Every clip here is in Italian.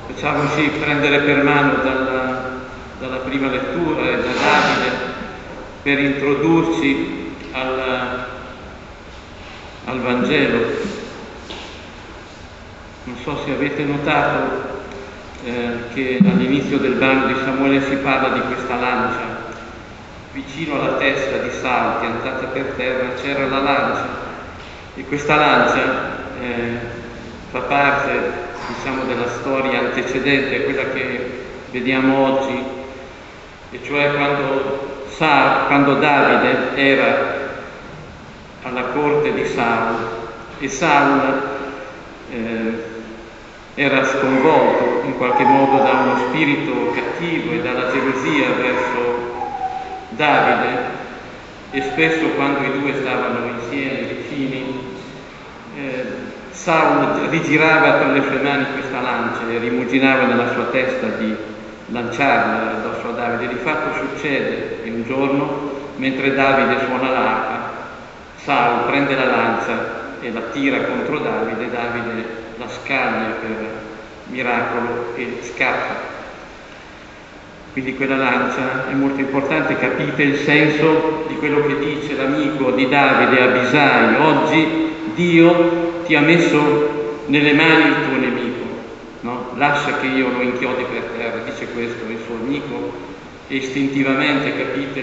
Facciamoci prendere per mano dalla prima lettura e da Davide per introdurci al Vangelo. Non so se avete notato che all'inizio del brano di Samuele si parla di questa lancia. Vicino alla testa di Saul, piantata per terra, c'era la lancia, e questa lancia fa parte, diciamo, della storia antecedente a quella che vediamo oggi, e cioè quando Davide era alla corte di Saul, e Saul era sconvolto in qualche modo da uno spirito cattivo e dalla gelosia verso Davide, e spesso quando i due stavano insieme vicini, Saul rigirava tra le sue mani questa lancia e rimuginava nella sua testa di lanciarla addosso a Davide. Di fatto succede che un giorno, mentre Davide suona l'arpa, Saul prende la lancia e la tira contro Davide. Davide la scaglia per miracolo e scappa. Quindi quella lancia è molto importante. Capite il senso di quello che dice l'amico di Davide, Abisai: oggi Dio ti ha messo nelle mani il tuo nemico, no? Lascia che io lo inchiodi per terra, dice questo il suo amico, e istintivamente capite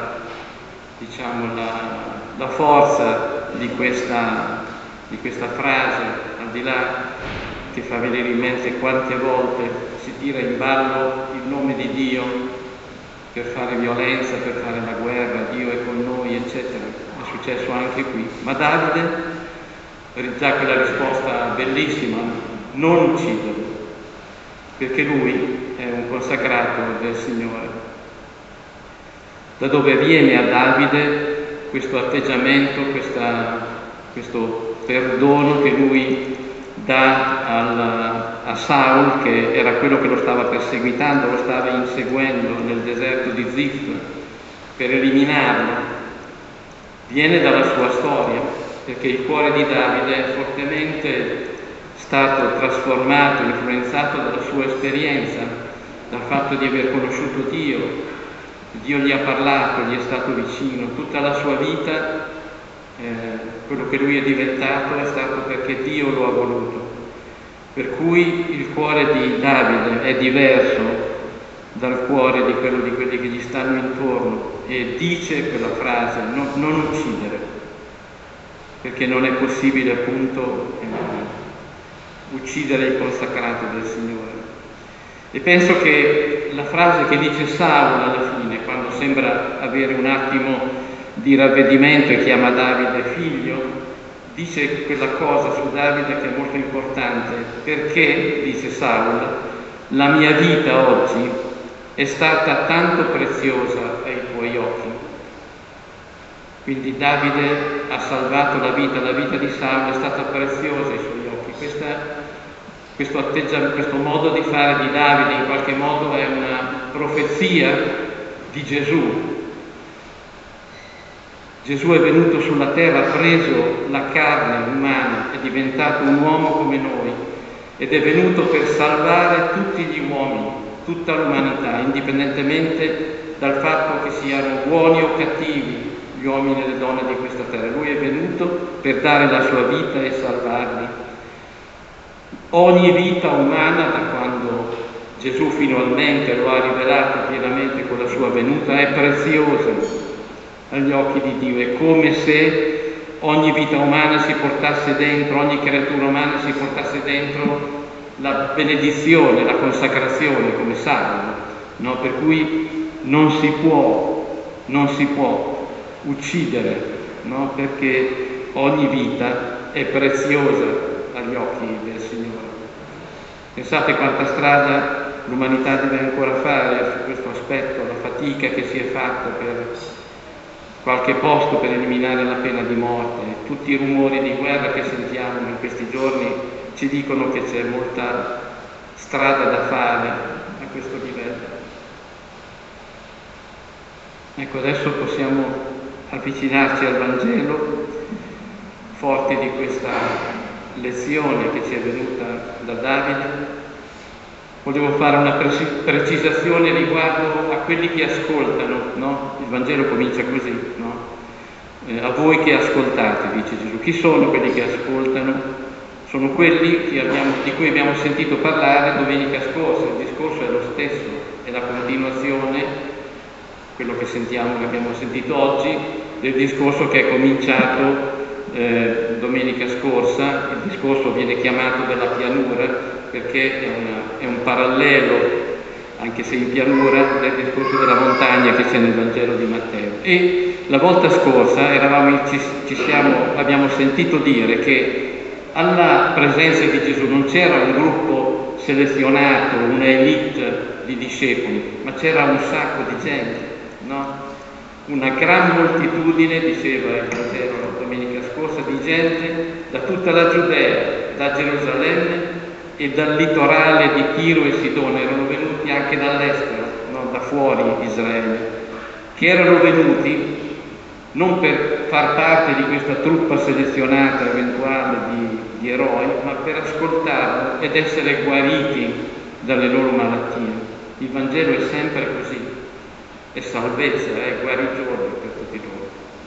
la forza di questa frase, al di là che fa venire in mente quante volte si tira in ballo il nome di Dio per fare violenza, per fare la guerra. Dio è con noi, eccetera. È successo anche qui. Ma Davide già quella risposta bellissima: non ucciderlo, perché lui è un consacrato del Signore. Da dove viene a Davide questo atteggiamento, questo perdono che lui dà a Saul, che era quello che lo stava perseguitando, lo stava inseguendo nel deserto di Zif per eliminarlo? Viene dalla sua storia, perché il cuore di Davide è fortemente stato trasformato, influenzato dalla sua esperienza, dal fatto di aver conosciuto Dio. Dio gli ha parlato, gli è stato vicino. Tutta la sua vita, quello che lui è diventato è stato perché Dio lo ha voluto. Per cui il cuore di Davide è diverso dal cuore di quelli che gli stanno intorno, e dice quella frase: non uccidere, perché non è possibile appunto uccidere il consacrato del Signore. E penso che la frase che dice Saul alla fine, quando sembra avere un attimo di ravvedimento e chiama Davide figlio, dice quella cosa su Davide che è molto importante: perché, dice Saul, la mia vita oggi è stata tanto preziosa ai tuoi occhi. Quindi Davide ha salvato la vita di Saul è stata preziosa ai suoi occhi. Questo modo di fare di Davide in qualche modo è una profezia di Gesù. Gesù è venuto sulla terra, ha preso la carne umana, è diventato un uomo come noi, ed è venuto per salvare tutti gli uomini, tutta l'umanità, indipendentemente dal fatto che siano buoni o cattivi gli uomini e le donne di questa terra. Lui è venuto per dare la sua vita e salvarli. Ogni vita umana, da quando Gesù finalmente lo ha rivelato pienamente con la sua venuta, è preziosa agli occhi di Dio. È come se ogni vita umana si portasse dentro, ogni creatura umana si portasse dentro la benedizione, la consacrazione, come salvo, no? Per cui non si può uccidere, no? Perché ogni vita è preziosa agli occhi del Signore. Pensate quanta strada l'umanità deve ancora fare su questo aspetto, la fatica che si è fatta per qualche posto per eliminare la pena di morte. Tutti i rumori di guerra che sentiamo in questi giorni ci dicono che c'è molta strada da fare a questo livello. Ecco, adesso possiamo avvicinarci al Vangelo, forti di questa lezione che ci è venuta da Davide, volevo fare una precisazione riguardo a quelli che ascoltano, no? Il Vangelo comincia così, no? A voi che ascoltate, dice Gesù. Chi sono quelli che ascoltano? Sono quelli di cui abbiamo sentito parlare domenica scorsa. Il discorso è lo stesso, è la continuazione, quello che abbiamo sentito oggi, del discorso che è cominciato domenica scorsa. Il discorso viene chiamato della pianura perché è un parallelo, anche se in pianura, del discorso della montagna che c'è nel Vangelo di Matteo. E la volta scorsa abbiamo sentito dire che alla presenza di Gesù non c'era un gruppo selezionato, una elite di discepoli, ma c'era un sacco di gente, no? Una gran moltitudine, diceva il Vangelo la domenica scorsa, di gente da tutta la Giudea, da Gerusalemme e dal litorale di Tiro e Sidone. Erano venuti anche dall'estero, no? Da fuori Israele, che erano venuti non per far parte di questa truppa selezionata eventuale di eroi, ma per ascoltarlo ed essere guariti dalle loro malattie. Il Vangelo è sempre così, è salvezza, è guarigione per tutti loro.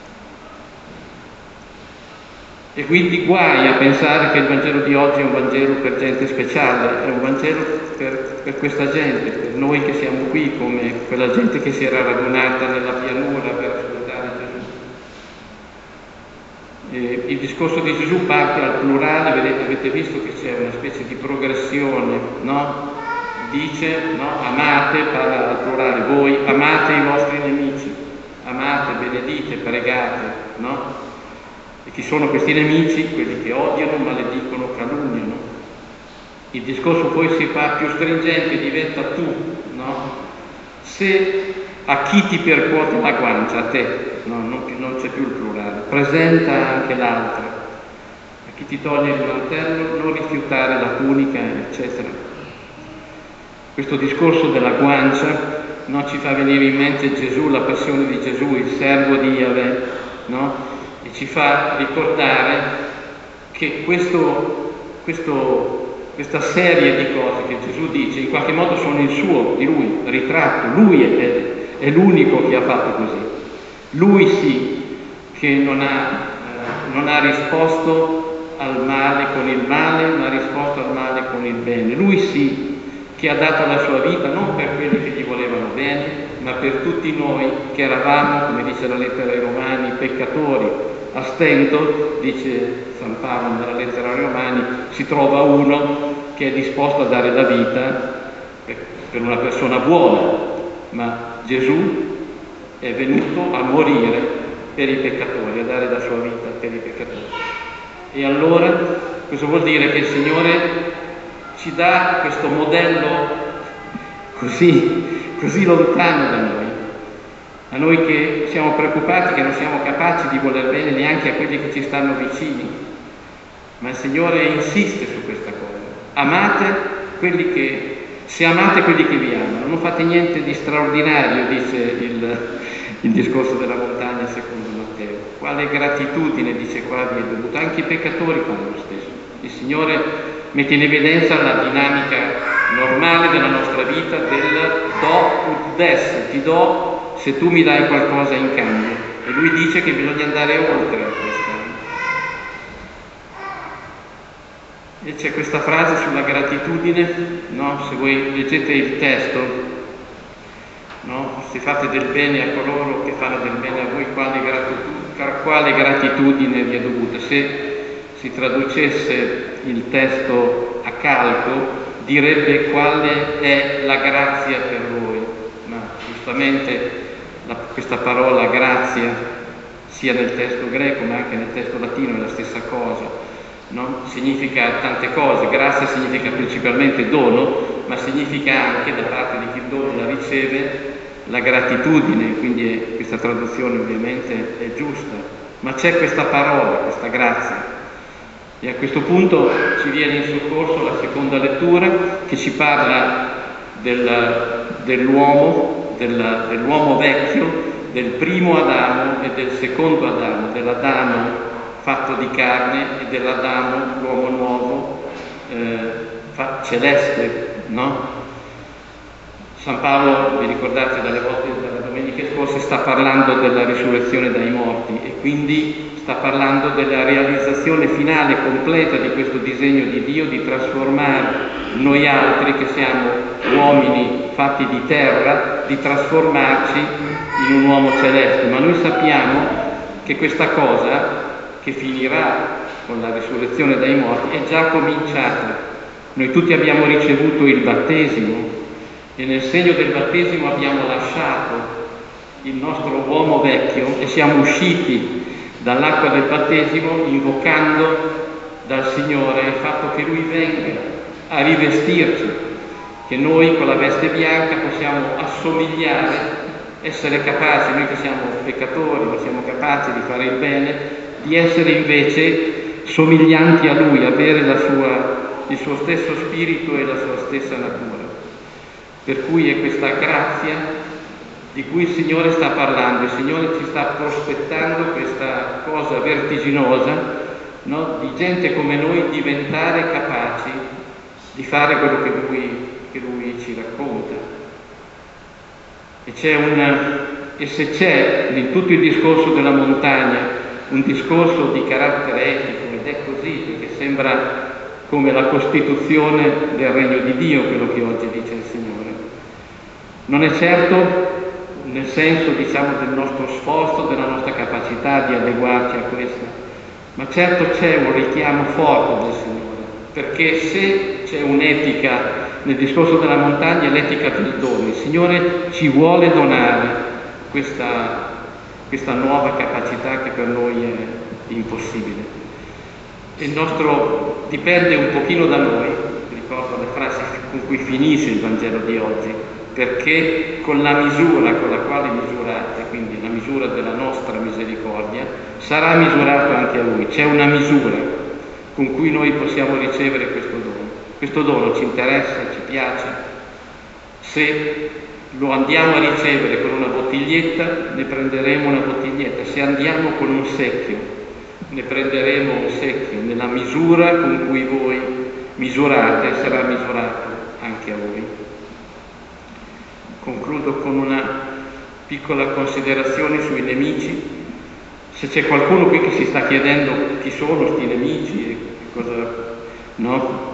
E quindi guai a pensare che il Vangelo di oggi è un Vangelo per gente speciale, è un Vangelo per questa gente, per noi che siamo qui, come quella gente che si era radunata nella pianura per ascoltare Gesù. Il discorso di Gesù parte al plurale, avete visto che c'è una specie di progressione, no? Dice, no? Amate, parla al plurale, voi amate i vostri nemici, amate, benedite, pregate, no? E chi sono questi nemici? Quelli che odiano, maledicono, calunniano. Il discorso poi si fa più stringente, diventa tu, no? Se a chi ti percuote la guancia, a te, no, non c'è più il plurale, presenta anche l'altra. A chi ti toglie il mantello, non rifiutare la tunica, eccetera. Questo discorso della guancia, no, ci fa venire in mente Gesù, la passione di Gesù, il servo di Yahweh, no? E ci fa ricordare che questa serie di cose che Gesù dice in qualche modo sono di lui, ritratto. Lui è l'unico che ha fatto così. Lui sì che non ha risposto al male con il male, ma ha risposto al male con il bene. Lui sì che ha dato la sua vita non per quelli che gli volevano bene, ma per tutti noi che eravamo, come dice la lettera ai Romani, peccatori. A stento, dice San Paolo nella lettera ai Romani, si trova uno che è disposto a dare la vita per una persona buona, ma Gesù è venuto a morire per i peccatori, a dare la sua vita per i peccatori. E allora questo vuol dire che il Signore ci dà questo modello così lontano da noi, a noi che siamo preoccupati, che non siamo capaci di voler bene neanche a quelli che ci stanno vicini, ma il Signore insiste su questa cosa. Se amate quelli che vi amano, non fate niente di straordinario, dice il discorso della montagna secondo Matteo. Quale gratitudine, dice qua, vi è dovuta? Anche i peccatori fanno lo stesso. Il Signore mette in evidenza la dinamica normale della nostra vita del do ut des, ti do se tu mi dai qualcosa in cambio. E lui dice che bisogna andare oltre a questa. E c'è questa frase sulla gratitudine, no? Se voi leggete il testo, no? Se fate del bene a coloro che fanno del bene a voi, quale gratitudine vi è dovuta? Se si traducesse il testo a calco, direbbe quale è la grazia per voi, ma giustamente questa parola grazia, sia nel testo greco ma anche nel testo latino, è la stessa cosa, no? Significa tante cose. Grazia significa principalmente dono, ma significa anche, da parte di chi il dono la riceve, la gratitudine, quindi questa traduzione ovviamente è giusta, ma c'è questa parola, questa grazia. E a questo punto ci viene in soccorso la seconda lettura che ci parla dell'uomo vecchio, del primo Adamo e del secondo Adamo, dell'Adamo fatto di carne e dell'Adamo, l'uomo nuovo, celeste, no? San Paolo, vi ricordate dalle domeniche scorse, sta parlando della risurrezione dai morti e quindi sta parlando della realizzazione finale, completa di questo disegno di Dio di trasformare noi altri, che siamo uomini fatti di terra, di trasformarci in un uomo celeste. Ma noi sappiamo che questa cosa, che finirà con la risurrezione dai morti, è già cominciata. Noi tutti abbiamo ricevuto il battesimo e nel segno del battesimo abbiamo lasciato il nostro uomo vecchio e siamo usciti dall'acqua del battesimo invocando dal Signore il fatto che Lui venga a rivestirci, che noi con la veste bianca possiamo assomigliare, essere capaci, noi che siamo peccatori, non siamo capaci di fare il bene, di essere invece somiglianti a Lui, avere il suo stesso spirito e la sua stessa natura. Per cui è questa grazia di cui il Signore sta parlando. Il Signore ci sta prospettando questa cosa vertiginosa, no? Di gente come noi diventare capaci di fare quello che Lui ci racconta. E se c'è in tutto il discorso della montagna un discorso di carattere etico, ed è così, perché sembra come la costituzione del regno di Dio quello che oggi dice il Signore. Non è certo nel senso, diciamo, del nostro sforzo, della nostra capacità di adeguarci a questo, ma certo c'è un richiamo forte del Signore, perché se c'è un'etica nel discorso della montagna è l'etica del dono. Il Signore ci vuole donare questa nuova capacità che per noi è impossibile. Il nostro dipende un pochino da noi, ricordo le frasi con cui finisce il Vangelo di oggi, perché con la misura con la quale misurate, quindi la misura della nostra misericordia, sarà misurato anche a Lui. C'è una misura con cui noi possiamo ricevere questo dono. Questo dono ci interessa, ci piace. Se lo andiamo a ricevere con una bottiglietta, ne prenderemo una bottiglietta. Se andiamo con un secchio, ne prenderemo un secchio. Nella misura con cui voi misurate, sarà misurato anche a voi. Concludo con una piccola considerazione sui nemici. Se c'è qualcuno qui che si sta chiedendo chi sono questi nemici e cosa, no?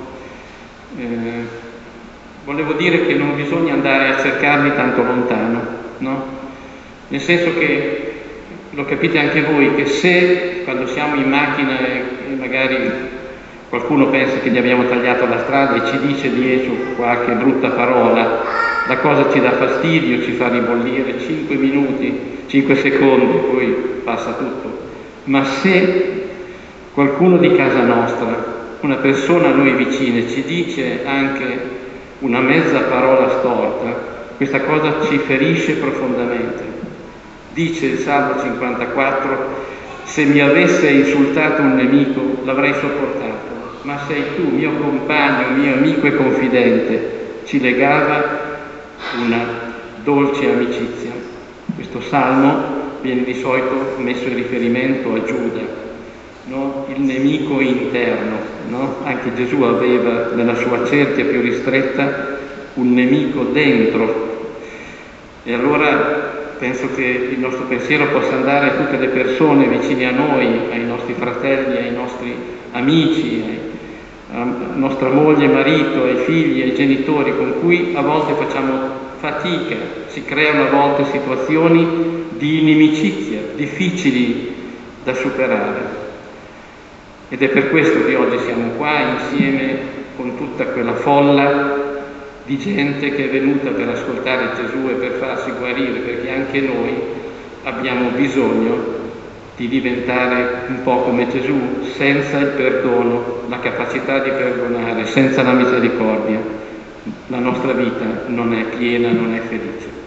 Volevo dire che non bisogna andare a cercarli tanto lontano, no? Nel senso che, lo capite anche voi, che se quando siamo in macchina e magari qualcuno pensa che gli abbiamo tagliato la strada e ci dice dietro qualche brutta parola, la cosa ci dà fastidio, ci fa ribollire 5 minuti, 5 secondi, poi passa tutto. Ma se qualcuno di casa nostra, una persona a noi vicina, ci dice anche una mezza parola storta, questa cosa ci ferisce profondamente. Dice il Salmo 54, se mi avesse insultato un nemico l'avrei sopportato, ma sei tu, mio compagno, mio amico e confidente. Ci legava una dolce amicizia. Questo salmo viene di solito messo in riferimento a Giuda, no? Il nemico interno, no? Anche Gesù aveva nella sua cerchia più ristretta un nemico dentro. E allora penso che il nostro pensiero possa andare a tutte le persone vicine a noi, ai nostri fratelli, ai nostri amici, a nostra moglie, marito, ai figli, ai genitori, con cui a volte facciamo fatica, si creano a volte situazioni di inimicizia, difficili da superare. Ed è per questo che oggi siamo qua insieme con tutta quella folla di gente che è venuta per ascoltare Gesù e per farsi guarire, perché anche noi abbiamo bisogno di diventare un po' come Gesù. Senza il perdono, la capacità di perdonare, senza la misericordia, la nostra vita non è piena, non è felice.